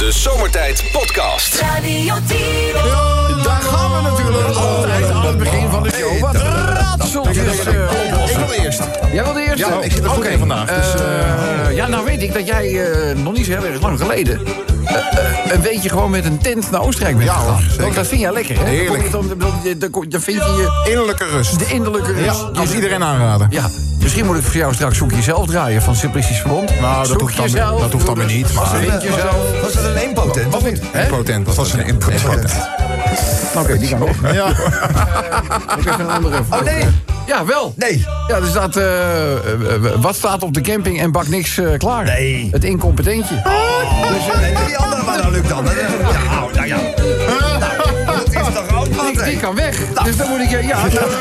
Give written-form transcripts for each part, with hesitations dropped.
De Zomertijd Podcast. Radio 10. Daar gaan we natuurlijk altijd aan het begin van de show. Wat raadseltjes oplossen. Ik wil eerst. Jij wil de eerste? Ja, ik zit er goed in vandaag. Dus, ja, nou weet ik dat jij nog niet zo heel erg lang geleden... een weekje gewoon met een tent naar Oostenrijk bent gegaan. zeker. Dat vind jij lekker, hè? Heerlijk. Dan vind je Innerlijke rust. de innerlijke rust. Ja, dat is iedereen aanraden. Ja, misschien moet ik voor jou straks Zoek Jezelf draaien van Simplicisch Verbond. Nou, dat hoeft dan weer niet. Maar Vind jezelf. Was dat een impotent? Wat niet? Hè? impotent. Dat was een impotent. Oké, die kan weg. Ja. Ik heb een andere. Oh nee, Ja, wel. nee. Ja, er staat... wat staat op de camping en bak niks klaar? Nee. Het incompetentje. Nee, die andere maar nou lukt dan. Nou ja. Dat is toch ook wat, Die kan weg. Dus dan moet ik... Ja,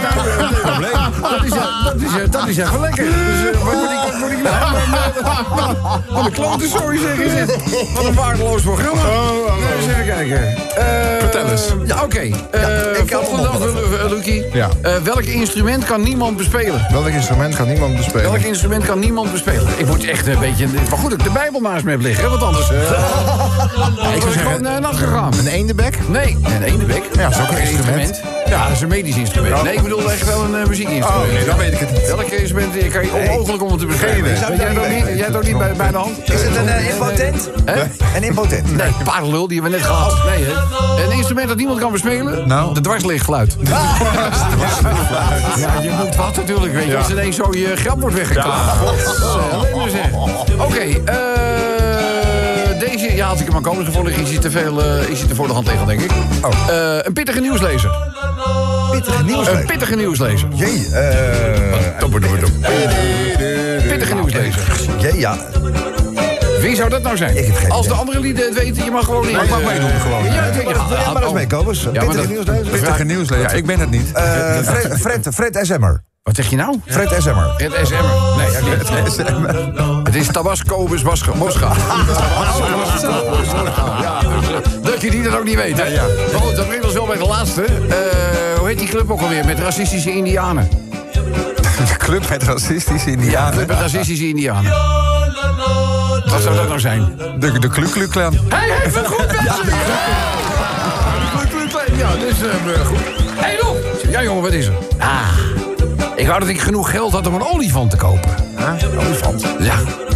dat is even lekker. Dus wat moet ik nou? Wat een klote sorry zeggen is dit. Wat een waardeloos programma. Dus even kijken. Vertel eens. Ja, oké. ik had Volgende hem nog dag, Lucie. Ja. Welk instrument kan niemand bespelen? Welk instrument gaat niemand bespelen? Welk instrument kan niemand bespelen? Ik moet echt een beetje... Maar goed dat ik de Bijbel naast me heb liggen, want anders... ik zou gewoon nat gegaan. Een eendebek? Nee, een eendebek. Ja, dat is ook een instrument. Ja, dat is een medisch instrument. Nee, ik bedoel echt wel een muziekinstrument. Oh, nee, dan weet ik het niet. Welk instrument kan je onmogelijk om het te beschrijven? idee. Weet jij het ook niet? Jij hebt het ook niet bij de hand? Is het een impotent? Hè? Een impotent? Nee, paardenlul, die hebben we net gehad. Nee, hè? Een instrument dat niemand kan bespelen? Nou? De dwarsleegfluit. Ja, je moet wat natuurlijk, weet je. Als ineens zo je grap wordt weggeklaagd. Oké, deze, ja, had ik hem aan komen gevonden, is hij te voor de hand liggen, denk ik. Een pittige nieuwslezer. Pittige nieuwslezer? Een pittige nieuwslezer. Jee, Pittige nieuwslezer. Jee, ja. Wie zou dat nou zijn? Ik heb geen Als de idee. andere lieden het weten, je mag gewoon niet. Ik mag meedoen gewoon. Ja, Wil jij maar eens mee, Kobus? maar Pittige dat- nieuwslezer? Pittige nieuwslezer. Ja, ik ben het niet. Fred SM'er. Wat zeg je nou? Fred SM'er. Het SM'er. Nee, het is Tabasco Moscha. Dat je die dat ook niet weet, hè? Maar goed, dat brengt ons wel bij de laatste. Hoe heet die club ook alweer? Met racistische indianen. De club met racistische Ja, indianen. club met racistische indianen. Wat zou dat nou zijn? De Klu-Klu-Klan. Hij heeft het goed, mensen! Ja, dus goed. Hé, Loek! Ja, jongen, wat is er? Ik wou dat ik genoeg geld had om een olifant te kopen. Olifant. Ja.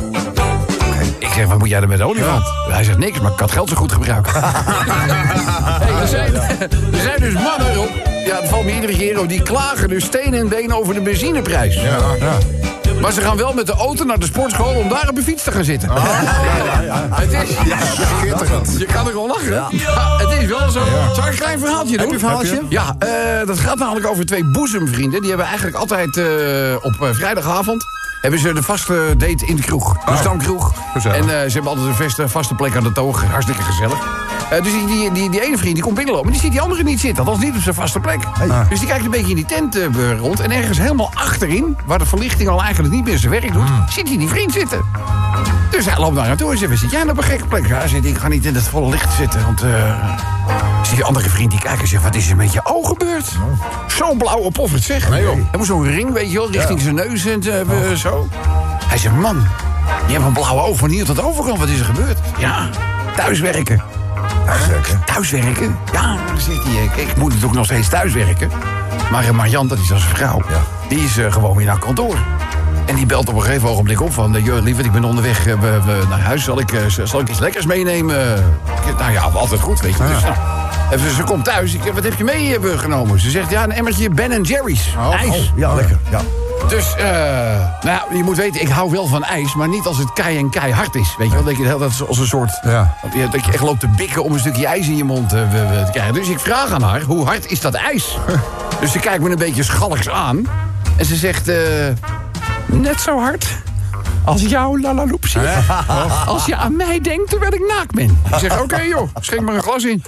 Ik zeg, wat moet jij er met de olifant? Hij zegt niks, maar ik had geld zo goed gebruikt. Hey, er zijn dus mannen op. Ja, het valt me iedere keer op. Die klagen dus steen en been over de benzineprijs. Ja. Maar ze gaan wel met de auto naar de sportschool om daar op de fiets te gaan zitten. Het is... Je kan er gewoon lachen. Ja, het is wel zo. Zal ik een klein verhaaltje doen? Heb je een verhaaltje? Ja, dat gaat namelijk over 2 boezemvrienden. Die hebben eigenlijk altijd op vrijdagavond... hebben ze de vaste date in de kroeg. De stamkroeg. Gezellig. En ze hebben altijd een vaste plek aan de toog. Hartstikke gezellig. Dus die ene vriend die komt binnenlopen. Maar die ziet die andere niet zitten. Althans niet op zijn vaste plek. Dus die kijkt een beetje in die tent rond. En ergens helemaal achterin, waar de verlichting al eigenlijk niet meer zijn werk doet... ziet hij die vriend zitten. Dus hij loopt naar hem toe en zegt, zit jij nou op een gekke plek? Ja, hij zegt, ik ga niet in het volle licht zitten, want... zie die andere vriend die kijkt en zegt, wat is er met je oog gebeurd? Zo'n blauwe poffert, zeg. Nee, joh. Hij moest zo'n ring, weet je wel, richting zijn neus en zo. Hij zegt, man, je hebt een blauwe oog van hier tot overkant. Wat is er gebeurd? Ja, thuiswerken. Thuiswerken? Ja, dan zegt hij, ik moet natuurlijk nog steeds thuiswerken. Maar Marjan, dat is als vrouw, die is gewoon weer naar kantoor. En die belt op een gegeven ogenblik op van... lieverd, ik ben onderweg naar huis. Zal ik iets lekkers meenemen? Nou ja, altijd goed, weet je. Dus, nou, even, ze komt thuis. Ik zeg, wat heb je meegenomen? Ze zegt, ja, een emmertje Ben & Jerry's. IJs. Ja, lekker. Ja. Dus, nou ja, je moet weten, ik hou wel van ijs... maar niet als het keihard is. Weet je wel, dat je het als een soort... Ja. Dat je echt loopt te bikken om een stukje ijs in je mond te krijgen. Dus ik vraag aan haar, hoe hard is dat ijs? Dus ze kijkt me een beetje schalks aan. En ze zegt... net zo hard als jouw lalaloopsie. Als je aan mij denkt terwijl ik naakt ben. Ik zeg, oké, joh, schenk maar een glas in.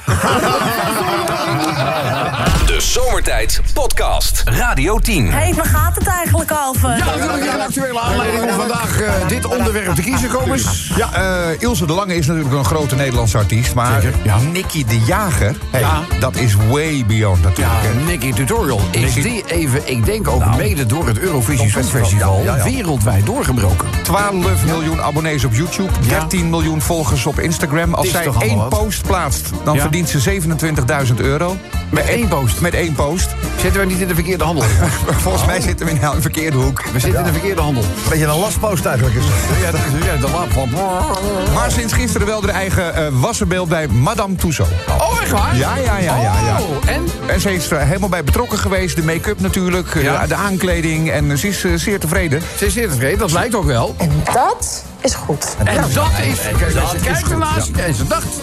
De Zomertijd Podcast. Radio 10. Hé, waar gaat het eigenlijk over? Ja, natuurlijk een actuele aanleiding om vandaag dit onderwerp te kiezen, Kobus. Ja, Ilse de Lange is natuurlijk een grote Nederlandse artiest. Maar Zeker, ja. Nicky de Jager, Ja. dat is way beyond natuurlijk. Ja, hè. Nicky Tutorial is die even, ik denk ook mede door het Eurovisie Songfestival, Ja. wereldwijd doorgebroken. 12 miljoen abonnees op YouTube. 13 miljoen volgers op Instagram. Als Is zij toch allemaal 1 wat? post plaatst, dan Ja. verdient ze €27.000. Met 1 post. Met 1 post. Zitten we niet in de verkeerde handel? Volgens mij zitten we in een verkeerde hoek. We zitten in de verkeerde handel. Beetje een lastpost eigenlijk is dat. Ja, dat is de lap van... Maar sinds gisteren wel de eigen wassenbeeld bij Madame Tussauds. Oh, echt waar? Ja. Oh, en? En ze is er helemaal bij betrokken geweest. De make-up natuurlijk, Ja. de aankleding. En ze is zeer tevreden. Ze is zeer tevreden, dat lijkt ook wel. En dat is goed. En dat is... Ze kijkt ernaast en ze dacht...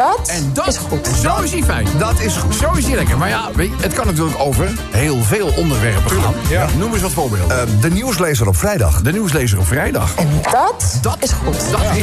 En dat En is goed. Zo is hij fijn. Dat is goed. Zo is hij lekker. Maar ja, weet je, het kan natuurlijk over heel veel onderwerpen gaan. Ja. Noem eens wat voorbeelden. De nieuwslezer op vrijdag. De nieuwslezer op vrijdag. En dat is goed. Dat is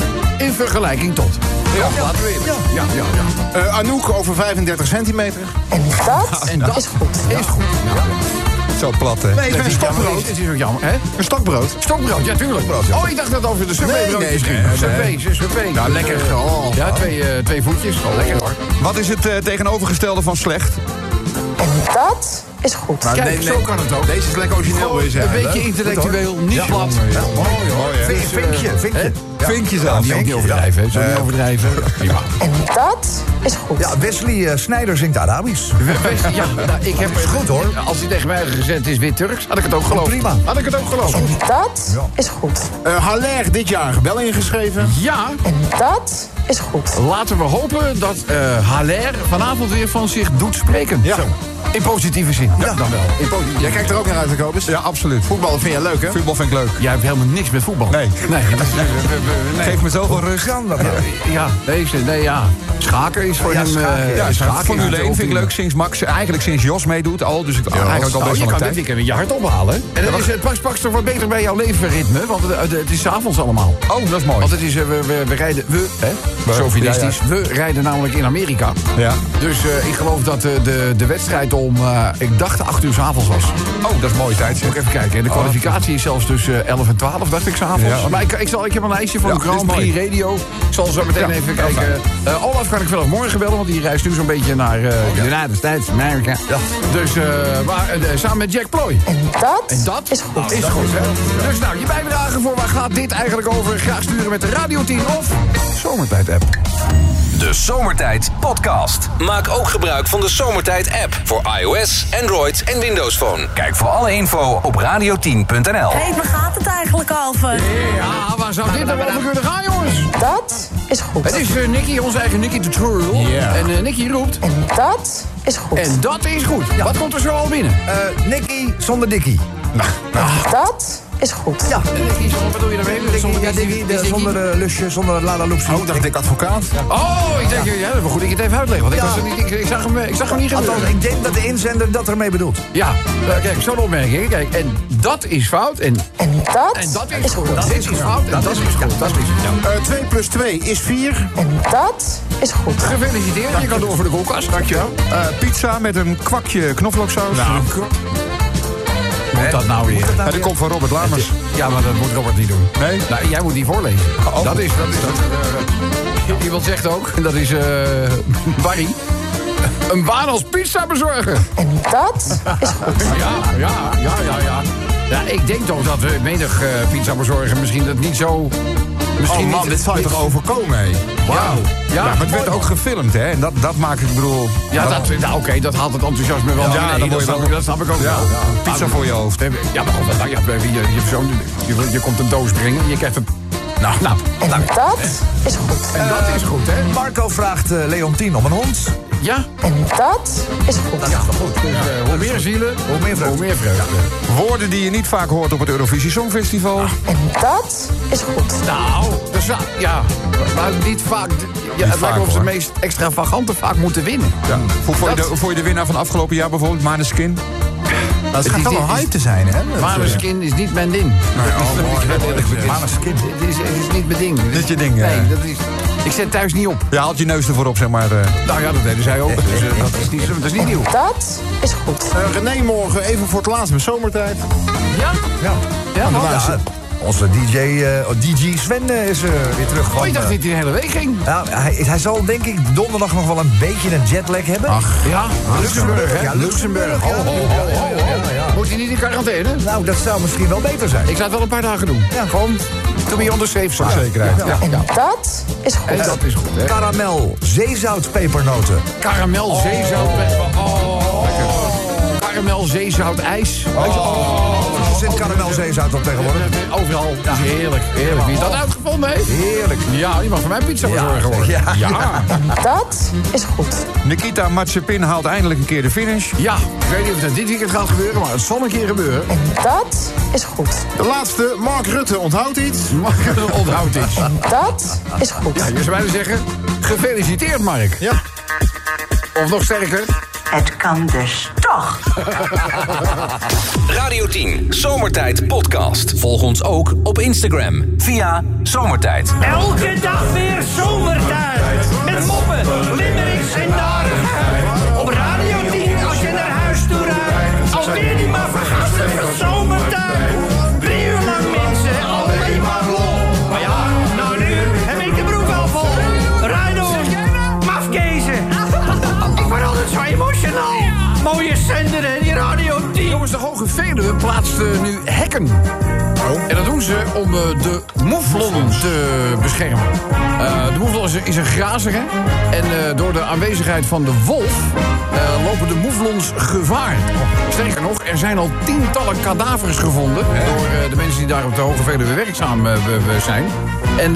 in vergelijking tot. Ja, laten we even. Ja. Anouk over 35 centimeter. En dat En dat is goed. is goed. Ja. Zo plat, hè? Nee, Dat een is jammer. stokbrood. Het is ook jammer, hè? Een stokbrood. Stokbrood, ja, tuurlijk. Oh, ik dacht dat over de Subway-broodjes ging. Subway. Nou, lekker. Oh. Ja, twee voetjes. Oh, lekker hoor. Wat is het tegenovergestelde van slecht? En dat is goed. Kijk, zo kan het ook. Deze is lekker origineel, wil je Een zeggen. beetje intellectueel, niet plat. Mooi hoor. Vinkje. Vinkje Ja, zelf. niet ook niet overdrijven, hè? Zo niet overdrijven. Prima. En dat is goed. Ja, Wesley Snijder zingt Arabisch. Ja, nou, ik heb het goed hoor. Als hij tegen mij had gezegd het is wit-Turks, had ik het ook geloofd. Prima. Had ik het ook geloofd. En dat is goed. Haller dit jaar een gebel ingeschreven. Ja, En dat is goed. laten we hopen dat Haller vanavond weer van zich doet spreken. Ja. Zo. In positieve zin. Ja, dan wel. In positieve Jij kijkt er ook naar uit, Kobus. Ja, absoluut. Voetbal vind je leuk, hè? Voetbal vind ik leuk. Jij hebt helemaal niks met voetbal. Nee. Nee. Nee. Geef me zoveel rust. Ja, nee, ja. Schaken is voor hem... Ja, Formule 1 vind ik leuk sinds Max. Eigenlijk sinds Jos meedoet al. Dus ik eigenlijk al Nou, best je wel kan een dit tijd. weekend je hart ophalen. En het past toch wat beter bij jouw levenritme. Want het is 's avonds allemaal. Oh, dat is mooi. Want het is, we rijden... Chauvinistische. We rijden namelijk in Amerika. Ja. Dus ik geloof dat de wedstrijd om... ik dacht 8 uur 's avonds was. Oh, dat is mooi tijd. Moet ik even kijken. En de kwalificatie is zelfs tussen 11 en 12, dacht ik, 's avonds. Ja. Maar ik heb een lijstje van Ja, de Grand is mooi. Prix Radio. Ik zal zo meteen even kijken. Olaf kan ik vanaf morgen bellen, want die reist nu zo'n beetje naar de United States, Amerika. Ja. Dus samen met Jack Ploy. En dat is goed. Is goed, hè? Dus nou, je bijdrage voor waar gaat dit eigenlijk over? Graag sturen met de Radio 10 of Zomertijd-app. De Zomertijd Podcast. Maak ook gebruik van de Zomertijd app voor iOS, Android en Windows Phone. Kijk voor alle info op radio10.nl. Hé, waar gaat het eigenlijk over? Ja, waar zou dit dan over kunnen gaan, jongens? Dat is goed. Het is Nicky, onze eigen Nicky Tutorial. Ja. En Nicky roept. En dat is goed. En dat is goed. Wat komt er zo al binnen? Nicky zonder Dikkie. Dat is goed. Ja. En Nicky, wat doe je daarmee? Zonder Ja, Dikkie, zonder lusje, zonder Lala Loopsie. Oh, dacht ik advocaat. Oh, ik denk, ja, dat is goed dat ik het even uitleg. Want ik, was er niet, ik zag hem niet Althans, gebeuren. ik denk dat de inzender dat ermee bedoelt. Ja, kijk, zo'n opmerking. Kijk, en dat is fout. En Dat is goed. Dit is fout. En dat is goed. Dat is ja. 2 plus 2 is 4. En dat is goed. Gefeliciteerd. Je kan door voor de koelkast. Dankjewel. Pizza met een kwakje knoflooksaus. Moet dat nou weer? Ja, die komt van Robert Lamers. Ja, maar dat moet Robert niet doen. Nee? Nou, jij moet die voorlezen. Oh. Dat is iemand zegt ook, en dat is Barry, een baan als pizzabezorger. En dat is goed. Ja. Ja, ik denk toch dat menig pizzabezorger misschien dat niet zo... Misschien Oh man, niet, dit zal je toch overkomen, hé? Wauw. Ja, Maar het werd ook gefilmd, hè? En dat maakt, ik bedoel... Ja, oké, dat haalt het enthousiasme wel. Ja, dan word je wel- dat snap ik ook Ja, wel. pizza voor je hoofd. Ja, maar goed, nou, je zoon, je komt een doos brengen, je krijgt het... Nou, En dat is goed. en dat is goed, hè? Marco vraagt Leontien om een hond. Ja, En dat is goed. ja, goed. Dus, hoe meer zielen, hoe meer vreugde. Woorden die je niet vaak hoort op het Eurovisie Songfestival. En dat is goed. Nou, dus, ja, maar niet vaak... Ja, het vaak, lijkt wel of ze hoor. de meest extravagante vaak moeten winnen. Ja. Voor je de winnaar van afgelopen jaar bijvoorbeeld, Maneskin? Het is schijnt wel niet- een hype te zijn, hè? Maneskin is niet mijn ding. Maneskin. Het is niet mijn ding. Dit je ding, Nee, dat is... Ik zet thuis niet op. Ja, haalt je neus ervoor op, zeg maar. Nou ja, dat deden zij ook. Dus dat is niet nieuw. Dat is goed. René morgen even voor het laatst bij zomertijd. Ja? Ja. Ja, wat? Ja, onze DJ Sven is weer terug van... Oh, ik dacht dat hij de hele week ging. Ja, hij zal denk ik donderdag nog wel een beetje een jetlag hebben. Ja, Luxemburg, hè? Ja, Luxemburg. Ho, ho, ho, ho, ho. Moet hij niet in quarantaine? Nou, dat zou misschien wel beter zijn. Ik zou het wel een paar dagen doen. Ja. Gewoon, to be on the safe side. Zekerheid. Ja. Dat is goed. En dat is goed, hè? Karamel, zeezout, pepernoten. Karamel, zeezout, lekker. Karamel, zeezout, ijs. Er zit karamel, zeezout op tegenwoordig. Overal. Ja. Heerlijk, heerlijk. Wie dat uitgevonden heeft? Heerlijk. Ja, je mag van mij pizza bezorgen worden. Ja. Dat is goed. Nikita Mazepin haalt eindelijk een keer de finish. Ja, ik weet niet of dat dit weekend gaat gebeuren, maar het zal een keer gebeuren. Dat is goed. De laatste, Mark Rutte onthoudt iets. Onthoud iets. Dat is goed. Ja, je zou bijna zeggen, gefeliciteerd Mark. Ja. Of nog sterker, Het kan dus toch. Radio 10 Zomertijd Podcast. Volg ons ook op Instagram via Zomertijd. Elke dag weer zomertijd. Met moppen, limmerings en narigheid. Op Radio 10 als je naar huis toe rijdt. Alweer die maar vergasten van zomertijd. 3 uur lang mensen, alleen maar lol. Maar ja, na een uur heb ik de broek al vol. Rijd op, mafkezen. Ik word altijd zo emotional. Mooie zender hè, die Radio 10. jongens, de Hoge Veluwe plaatst nu hekken. En dat doen ze om de moeflon te beschermen. De moeflon is een grazer, hè? En door de aanwezigheid van de wolf lopen de moeflons gevaar. Sterker nog, er zijn al tientallen kadavers gevonden door de mensen die daar op de Hoge Veluwe werkzaam zijn. En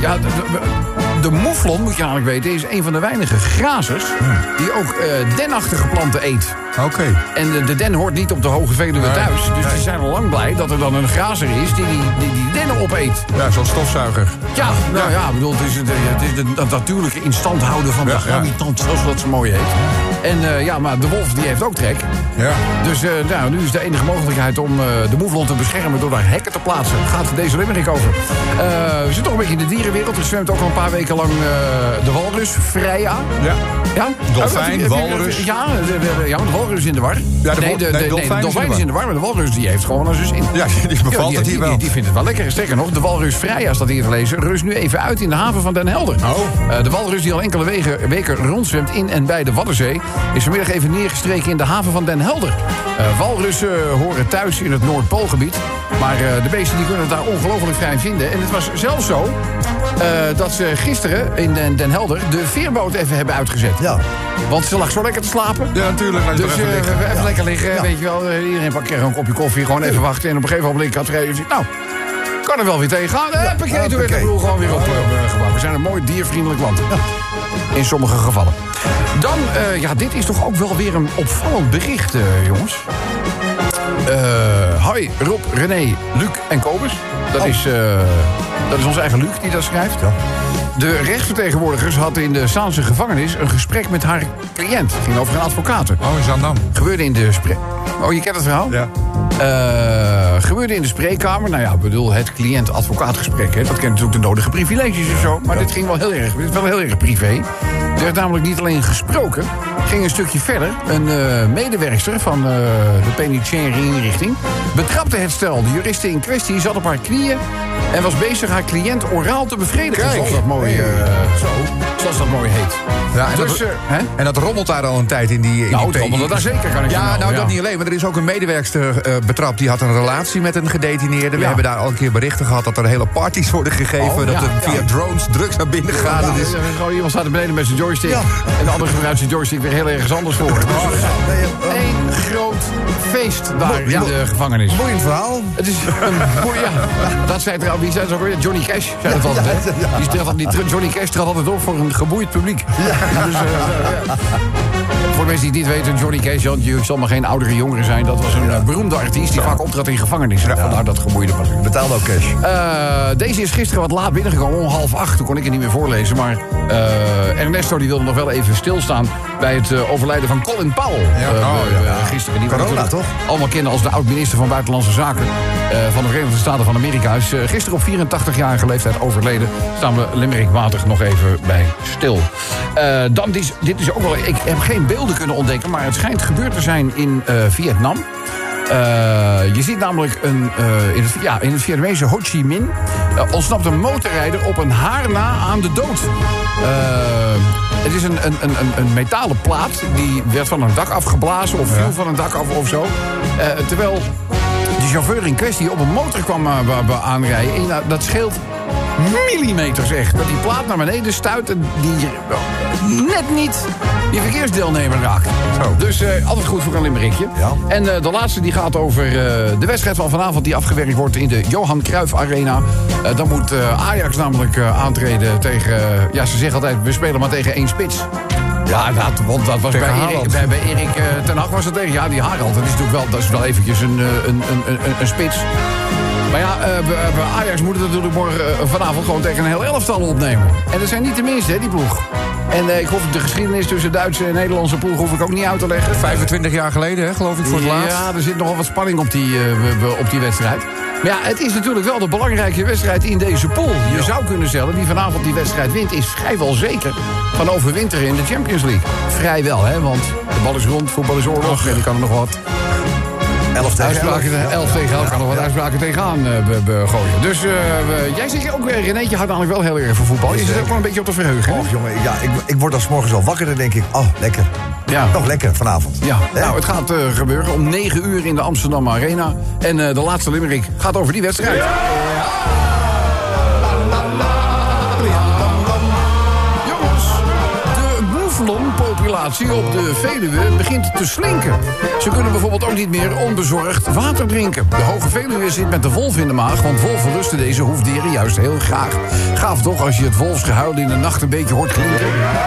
de moeflon, moet je eigenlijk weten, is een van de weinige grazers die ook denachtige planten eet. Oké. En de den hoort niet op de Hoge Veluwe thuis. Dus die zijn al lang blij dat er dan een grazer is die dennen opeet. Ja, zo'n stofzuiger. Ja, nou ja, ik bedoel, het is het natuurlijke instand houden van de habitant, zoals dat zo mooi heet. En maar de wolf die heeft ook trek. Ja. Dus nu is de enige mogelijkheid om de moeflon te beschermen door daar hekken te plaatsen. Gaat deze limerick over. We zitten toch een beetje in de dierenwereld. Er zwemt ook al een paar weken lang de walrus, Freya. Ja. Ja? Dolfijn, walrus. Ja, de walrus is in de war. Ja, de dolfijn is in de war, maar de walrus die heeft gewoon een zus in. Ja, die bevalt het hier wel. Die vindt het wel lekker. Sterker nog, de walrus Freya, staat hier te lezen, rust nu even uit in de haven van Den Helder. De walrus die al enkele weken rondzwemt in en bij de Waddenzee, is vanmiddag even neergestreken in de haven van Den Helder. Walrussen horen thuis in het Noordpoolgebied, maar de beesten die kunnen het daar ongelooflijk vrij vinden. En het was zelfs zo dat ze gisteren in Den Helder de veerboot even hebben uitgezet. Ja. Want ze lag zo lekker te slapen. Ja, natuurlijk. Laat je Dus toch even liggen. even lekker liggen, weet je wel. Iedereen pakt een kopje koffie, gewoon even wachten. En op een gegeven moment had er nou, kan er wel weer tegen gaan. Toen werd de boel gewoon weer opgebouwd. We zijn een mooi diervriendelijk land. In sommige gevallen. Dan, dit is toch ook wel weer een opvallend bericht, jongens. Hoi, Rob, René, Luc en Kobus. Dat is onze eigen Luc die dat schrijft. Ja. De rechtsvertegenwoordigers hadden in de Zaanse gevangenis een gesprek met haar cliënt. Het ging over een advocaat. Oh, in Zandam. Gebeurde in de Oh, je kent het verhaal? Ja. Gebeurde in de spreekkamer. Nou ja, ik bedoel, het cliënt-advocaatgesprek. Hè. Dat kent natuurlijk de nodige privileges en zo. Maar dit ging wel heel erg privé. Er werd namelijk niet alleen gesproken. Ging een stukje verder. Een medewerkster van de penitentiaire inrichting betrapte het stel. De juriste in kwestie zat op haar knieën en was bezig haar cliënt oraal te bevredigen. Zoals dat mooi, zoals dat mooi heet. Ja, en dat rommelt daar al een tijd in die het rommelde daar zeker, kan ik je melden. dat niet alleen. Maar er is ook een medewerkster betrapt. Die had een relatie met een gedetineerde. We hebben daar al een keer berichten gehad dat er hele parties worden gegeven. Dat er via drones drugs naar binnen gaan. Iemand staat er beneden met zijn joystick. Ja. En de andere gebruikt zijn joystick weer heel ergens anders voor. Één groot feest daar in de gevangenis. Boeiend verhaal. Het is dat zei trouwens, wie zei het ook weer? Johnny Cash zei het altijd. Johnny Cash trad altijd op voor een geboeid publiek. Ja. Dus, voor de mensen die het niet weten, Johnny Cash, je zal maar geen oudere jongeren zijn. Dat was een beroemde artiest die vaak optrad in gevangenissen. Vandaar dat geboeide publiek. Betaalde ook cash. Deze is gisteren wat laat binnengekomen, om 7:30. Toen kon ik het niet meer voorlezen. Maar Ernesto die wilde nog wel even stilstaan bij het overlijden van Colin Powell. Gisteren. Die corona, toch? Allemaal kennen als de oud-minister van Buitenlandse Zaken van de Verenigde Staten van Amerika. Is gisteren op 84-jarige leeftijd overleden. Staan we limerickmatig nog even bij stil. Dan, dit is ook wel... Ik heb geen beelden kunnen ontdekken, maar het schijnt gebeurd te zijn in Vietnam. Je ziet namelijk in het Vietnamese Ho Chi Minh ontsnapt een motorrijder op een haar na aan de dood. Het is een metalen plaat. Die werd van een dak afgeblazen of viel van een dak af of zo. Terwijl de chauffeur in kwestie op een motor kwam aanrijden. En dat scheelt millimeters echt. Dat die plaat naar beneden stuit en die net niet die verkeersdeelnemer raakt. Zo. Dus altijd goed voor een limmerikje. Ja. En de laatste die gaat over de wedstrijd van vanavond die afgewerkt wordt in de Johan Cruijff Arena. Dan moet Ajax namelijk aantreden tegen... ja, ze zeggen altijd, we spelen maar tegen 1 spits. Ja, want dat was bij Erik ten Hag was het tegen. Ja, die Harald, dat is wel eventjes een spits. Maar ja, Ajax moet het natuurlijk morgen vanavond gewoon tegen een heel elftal opnemen. En dat zijn niet de minste, hè, die ploeg. En ik hoef de geschiedenis tussen Duitse en Nederlandse ploeg hoef ik ook niet uit te leggen. 25 jaar geleden, hè, geloof ik, voor het laatst. Ja, er zit nogal wat spanning op die wedstrijd. Maar ja, het is natuurlijk wel de belangrijke wedstrijd in deze pool. Je zou kunnen stellen, wie vanavond die wedstrijd wint... is vrijwel zeker van overwinteren in de Champions League. Vrijwel, hè, want de bal is rond, voetbal is oorlog... en die kan er nog wat... 11 tegen 11 tegen 11 kan er wat uitspraken tegenaan gooien. Dus jij zit ook, Renéetje houdt eigenlijk wel heel erg voor voetbal. Je zit ook wel een beetje op te verheugen. Och jongen, ja, ik word als morgens al wakker en denk ik... oh, lekker. Ja. Toch lekker vanavond. Ja, nou, het gaat gebeuren om 9 uur in de Amsterdam Arena. En de laatste limerick gaat over die wedstrijd. Jongens, de moeflonpopulatie op de Veluwe begint te slinken. Ze kunnen bijvoorbeeld ook niet meer onbezorgd water drinken. De Hoge Veluwe zit met de wolf in de maag, want wolven lusten deze hoefdieren juist heel graag. Gaaf toch als je het wolfsgehuil in de nacht een beetje hoort klinken?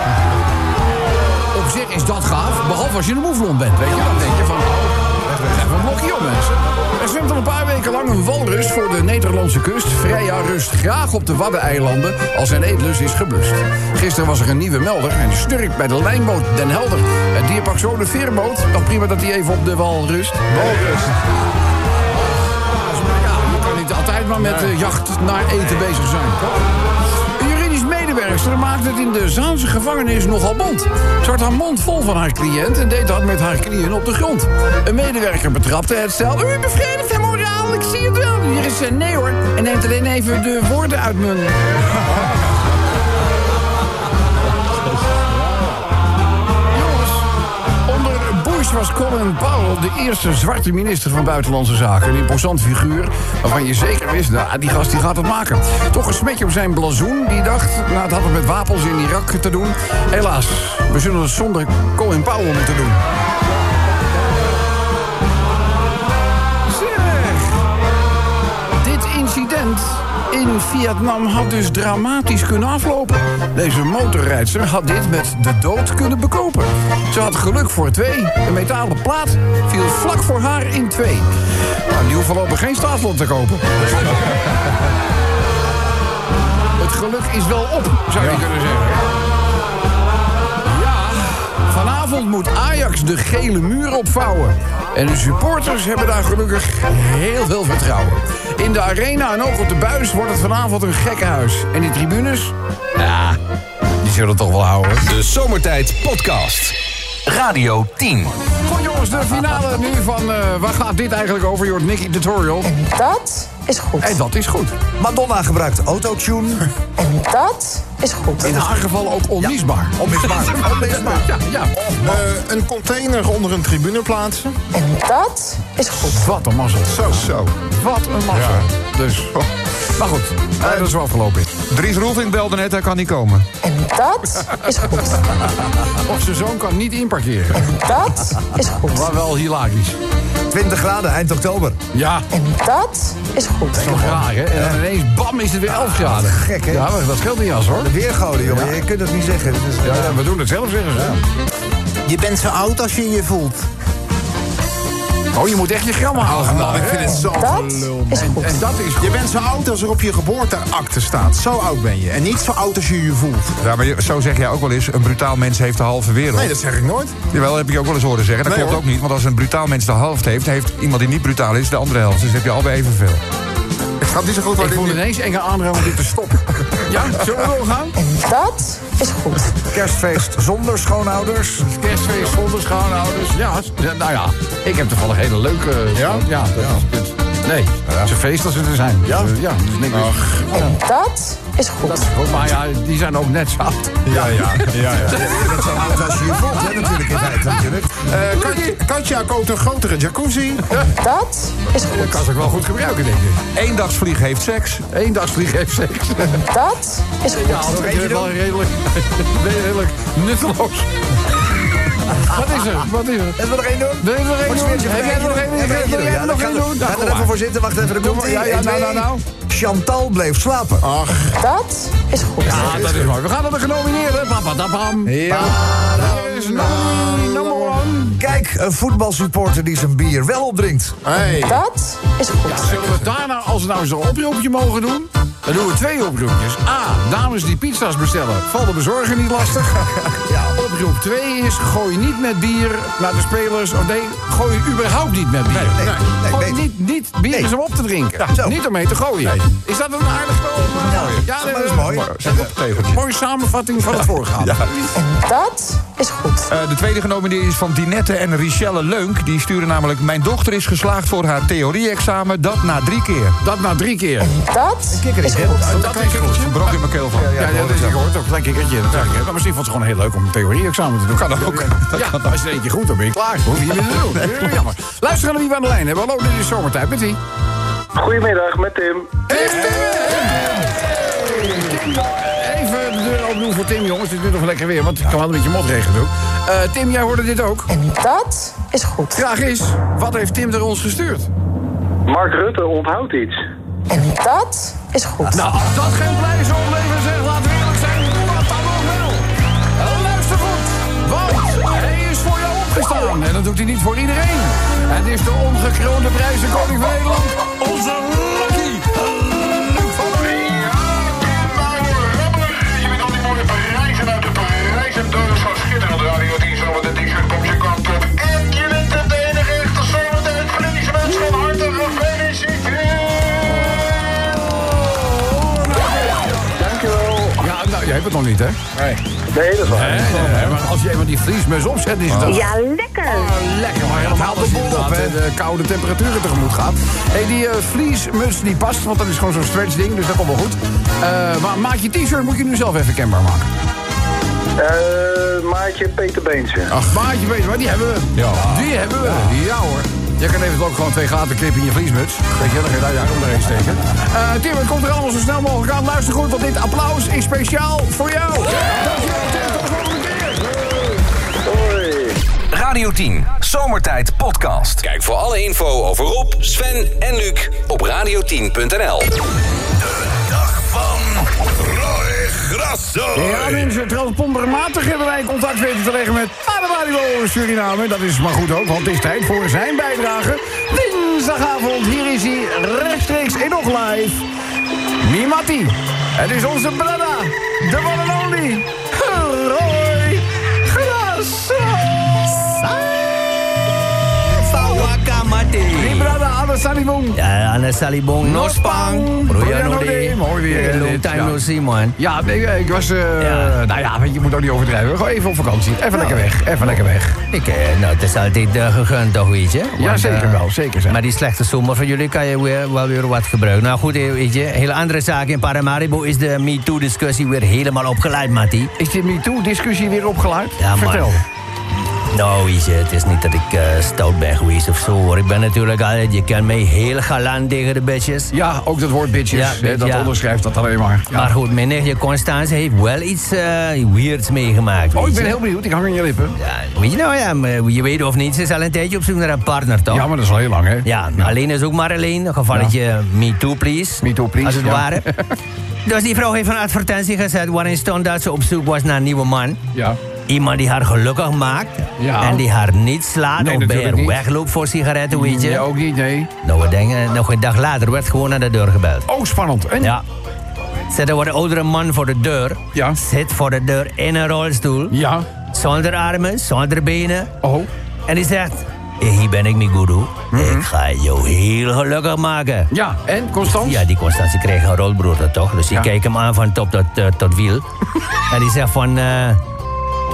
Op zich is dat gaaf, behalve als je een moeflon bent, weet je. Dan denk je van, even een blokje op, mensen. Er zwemt al een paar weken lang een walrus voor de Nederlandse kust. Freya rust graag op de Waddeneilanden als zijn eetlust is geblust. Gisteren was er een nieuwe melder en die snurkt bij de lijnboot Den Helder. Het dier pakt zo de veerboot. Nog prima dat hij even op de wal rust. Walrus. Ja, je kan niet altijd maar met jacht naar eten bezig zijn. Een juridisch medewerkster maakt het in de Zaanse gevangenis nogal bond. Ze had haar mond vol van haar cliënt en deed dat met haar knieën op de grond. Een medewerker betrapte het stel. U bevredigt hem moraal, ik zie het wel. Hier is nee hoor. En neemt alleen even de woorden uit mijn... was Colin Powell de eerste zwarte minister van Buitenlandse Zaken. Een imposant figuur waarvan je zeker wist... nou, die gast die gaat het maken. Toch een smetje op zijn blazoen. Die dacht, nou, het had het met wapens in Irak te doen. Helaas, we zullen het zonder Colin Powell moeten doen. Zeg, dit incident in Vietnam had dus dramatisch kunnen aflopen. Deze motorrijdster had dit met de dood kunnen bekopen. Ze had geluk voor 2. De metalen plaat viel vlak voor haar in 2. Nou, die hoeft voorlopig geen staatslot te kopen. Het geluk is wel op, zou je kunnen zeggen. Ja, vanavond moet Ajax de gele muur opvouwen. En de supporters hebben daar gelukkig heel veel vertrouwen. In de arena en ook op de buis wordt het vanavond een gekkenhuis. En die tribunes? Ja, die zullen toch wel houden. De Zomertijd Podcast. Radio 10. Goed jongens, de finale nu van waar gaat dit eigenlijk over? Je hoort Nicky Tutorial. En dat is goed. En dat is goed. Madonna gebruikt autotune. En dat is goed. In haar geval ook onmisbaar. Onmisbaar. Onmisbaar. Ja. Een container onder een tribune plaatsen. En dat is goed. Wat een mazzel. Zo. Wat een mazzel. Ja. Dus, maar goed, dat is wel afgelopen. Dries Roelvink belde net, hij kan niet komen. En dat is goed. Of zijn zoon kan niet inparkeren. En dat is goed. Maar wel hilarisch. 20 graden eind oktober. Ja, En dat is goed. dat is nog raar, hè? En dan ineens, bam, is het weer 11 graden. Gek, hè? Ja, maar dat scheelt niet als, hoor. De weergoden, jongen. Je kunt het niet zeggen. Dit is, Ja, we doen het zelf, zeggen ze. Je bent zo oud als je je voelt. Oh, je moet echt je grammen halen vandaag. Ik vind het zo Dat gelul. is goed. En dat is goed. Je bent zo oud als er op je geboorteakte staat. Zo oud ben je. En niet zo oud als je je voelt. Ja, maar zo zeg jij ook wel eens, een brutaal mens heeft de halve wereld. Nee, dat zeg ik nooit. Jawel, dat heb ik ook wel eens horen zeggen. Dat Nee, klopt hoor. ook niet, want als een brutaal mens de helft heeft... heeft iemand die niet brutaal is de andere helft. Dus heb je allebei evenveel. Ik ga niet zo goed waar Ik dit voel niet... ineens enge aandrang om dit te stoppen. Ja, zullen we doorgaan? En dat is goed. kerstfeest zonder schoonouders. Kerstfeest zonder schoonouders. Ja, nou ja, ik heb toevallig hele leuke... Ja? Ja, dat is... Nee, het is een feest als ze er zijn. Ja, dus, ja, dus niks. Dat is goed. Dat is goed, maar ja, die zijn ook net zo oud. Ja. Je bent zo oud als je je voelt, hè, natuurlijk, in feite. Natuurlijk. Katja koopt een grotere jacuzzi. Dat is Dat goed. kan ze ook wel goed gebruiken, denk ik. Eendagsvlieg heeft seks. Eendagsvlieg heeft seks. Dat is goed. Ja, dat is wel redelijk nutteloos. Wat is er? Zullen we er één doen? Wil je er nog één doen? Heb jij er nog één? Wil jij er nog één doen? Ga er even voor zitten, wacht even. Nou. Chantal bleef slapen. Dat is goed. Ja, dat is mooi. We gaan naar de genomineerden. Papatapam. Ja. Hier is number one. Kijk, een voetbalsupporter die zijn bier wel opdrinkt. Dat is goed. Zullen we daarna, als we nou eens een oproepje mogen doen... dan doen we 2 oproepjes. A, dames die pizza's bestellen, valt de bezorger niet lastig. Ja, oproep 2 is, gooi niet met bier naar de spelers... of nee, gooi überhaupt niet met bier. Gooi niet bier is om op te drinken. Ja, niet om mee te gooien. Is dat een aardig... dat is mooi. Mooie samenvatting van het voorgaande. Dat is goed. De tweede genomineerde is van Dinette en Richelle Leunk. Die sturen namelijk... Mijn dochter is geslaagd voor haar theorie-examen. Dat na 3 keer. Dat na 3 keer. Dat is goed. Dat is goed. Een brok in mijn keel van. Ja, dat is ik hoort ook gelijk een kikkertje. Maar misschien vond ze gewoon heel leuk om een theorie-examen te doen. Kan ook. Ja, als je er eentje goed dan ben je klaar. Hoef je niet meer te doen. Jammer. Luister naar wie we aan de lijn hebben. Hallo, dit is Zomertijd met wie? Goedemiddag, met Tim. Even de deur opdoen voor Tim, jongens. Het is nu nog lekker weer, want het kan wel een beetje motregen doen. Tim, jij hoorde dit ook? Dat is goed. Vraag is, wat heeft Tim er ons gestuurd? Mark Rutte onthoudt iets. Dat is goed. Nou, als dat geen prijs oplevert, zeg, laten we eerlijk zijn, wat dan nog wel? Luister goed, want hij is voor jou opgestaan. En dat doet hij niet voor iedereen. Het is de ongekroonde prijzenkoning van Nederland, onze Lucky. Luc van der Ring. Je bent al die mooie prijzen uit de prijzendoos van Schitterend Radio 10. Zo met de t-shirt komt je kant op. En je bent de enige echte zomertijd. Voor deze mensen van harte gefeliciteerd. Ja, nou, jij hebt het nog niet, hè? Nee, dat is waar. Nee, maar als je eenmaal die vliesmus opzet, is het dan... Ja, lekker. Lekker, maar helemaal als je inderdaad de koude temperaturen tegemoet gaat. Hey, die vliesmuts die past, want dat is gewoon zo'n stretch ding, dus dat komt wel goed. Maar maatje t-shirt moet je nu zelf even kenbaar maken. Maatje Peter Beentje. Ach, maatje Beentje, maar die hebben we. Ja. Die hebben we. Ja hoor. Je kan eventueel ook gewoon 2 gaten knippen in je vliesmuts. Weet je, dan ga je daar je arm erheen steken. Tim, het komt er allemaal zo snel mogelijk aan. Luister goed, want dit applaus is speciaal voor jou. Dankjewel, Tim. Tot de volgende keer. Hoi. Radio 10, Zomertijd podcast. Kijk voor alle info over Rob, Sven en Luc op radio10.nl. De dag van Roy Grasso. Ja, mensen, transpondermatig hebben wij contact weten te leggen met Paramaribo Suriname. Dat is maar goed ook, want het is tijd voor zijn bijdrage. Dinsdagavond, hier is hij rechtstreeks en nog live. Mimati. Het is onze brada, de one and only Roy Grasso. Die brada, Anne Salibong. Ja, Anne Salibong, no spang. Broeianode. Mooi weer. Long time no see, man. Ja, nee, ik was... Nou ja, je moet ook niet overdrijven. Gewoon even op vakantie. Even lekker weg. Even lekker weg. Nou, het is altijd gegund toch, weet je? Ja, zeker wel. Zeker zijn. Maar die slechte zomer van jullie kan je wel weer wat gebruiken. Nou goed, weet je, hele andere zaak. In Paramaribo is de MeToo-discussie weer helemaal opgeleid, Mattie. Is die MeToo-discussie weer opgeleid? Ja, vertel. Man. Nou, weet je, het is niet dat ik stout ben geweest of zo, hoor. Ik ben natuurlijk altijd, je kent mij heel galant tegen de bitches. Ja, ook dat woord bitches, ja, dat onderschrijft dat alleen maar. Ja. Maar goed, mijn nichtje Constance heeft wel iets weirds meegemaakt. Oh, ik ben heel benieuwd, ik hang in je lippen. Ja, weet je nou, ja, je weet of niet, ze is al een tijdje op zoek naar een partner, toch? Ja, maar dat is al heel lang, hè? Ja, alleen is ook maar alleen, een gevalletje me too, please. Me too, please, als het ware. Dus die vrouw heeft een advertentie gezet waarin stond dat ze op zoek was naar een nieuwe man. Ja. Iemand die haar gelukkig maakt en die haar niet slaat of bij haar wegloopt voor sigaretten, weet je. Ja, ook niet, nee. Nou, we denken, nog een dag later werd gewoon naar de deur gebeld. Oh, spannend. En? Ja. Er wordt een oudere man voor de deur. Ja. Zit voor de deur in een rolstoel. Ja. Zonder armen, zonder benen. Oh. En die zegt, hier ben ik, mijn goeroe. Ik ga jou heel gelukkig maken. Ja, en Constance? Ja, die Constance kreeg een rolbroeder, toch? Dus die kijkt hem aan van top tot wiel. En die zegt van...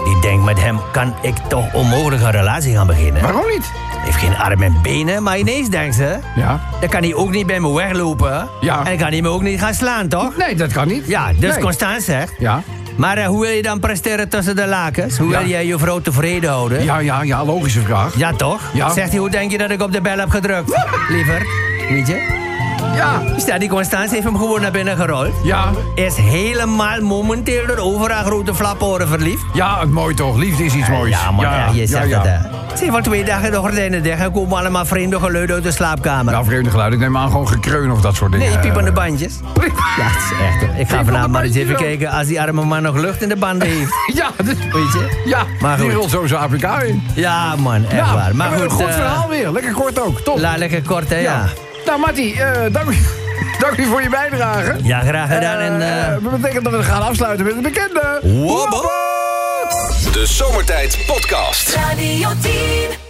Die denkt, met hem kan ik toch onmogelijk een relatie gaan beginnen. Waarom niet? Hij heeft geen armen en benen, maar ineens denkt ze... Ja. Dan kan hij ook niet bij me weglopen. Ja. En dan kan hij me ook niet gaan slaan, toch? Nee, dat kan niet. Ja, dus Nee. Constance zegt... Ja. Maar hoe wil je dan presteren tussen de lakens? Hoe wil jij je vrouw tevreden houden? Ja, logische vraag. Ja, toch? Ja. Zegt hij, hoe denk je dat ik op de bel heb gedrukt? Liever, weet je? Ja. Stel, die Constance heeft hem gewoon naar binnen gerold. Ja. Is helemaal momenteel door over haar grote flaporen verliefd. Ja, mooi toch. Liefde is iets moois. Ja, man, ja, je zegt ja. het, hè. Ze heeft al 2 dagen de gordijnen dicht en komen allemaal vreemde geluiden uit de slaapkamer. Ja, vreemde geluid. Ik neem aan gewoon gekreun of dat soort dingen. Nee, piepende bandjes. Ja, het is echt. Hoor. Ik ga vanavond maar eens even bandjes, kijken als die arme man nog lucht in de banden heeft. Ja, Weet je? ja, Maar die goed. rolt zo zijn APK in. Ja, man, echt waar. Maar een goed, goed verhaal weer. Lekker kort ook. Top. Lekker kort, hè, ja. Nou, Mattie, dank u voor je bijdrage. Ja, graag gedaan. En, Dat betekent dat we gaan afsluiten met het bekende... De Zomertijd Podcast. Radio 10.